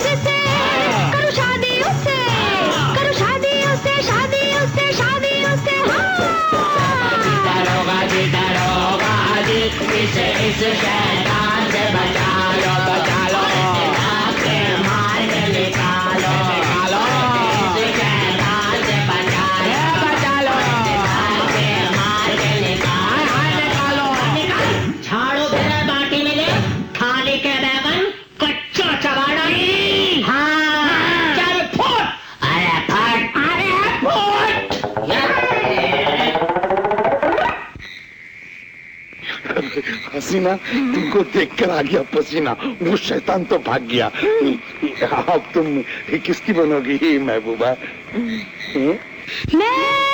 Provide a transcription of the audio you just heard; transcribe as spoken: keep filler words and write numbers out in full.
जिससे करूं शादी उससे, करूं शादी उससे, शादी उससे, शादी उससे। दरोगा जी, दरोगा जी, इसे इस शैतान से बचा लो, बचा लो, मार के निकालो, निकालो, इस शैतान से बचा लो, बचा लो, मार के निकालो, निकालो, निकाल। झाड़ू फिर बाटी में ले, थाली के बैगन कच्चा चबाड़ा। हाँ, चल फुट, अरे फट, अरे फुट। हसीना, तुमको देखकर आ गया पसीना, वो शैतान तो भाग गया। अब तुम किसकी बनोगी महबूबा? मैं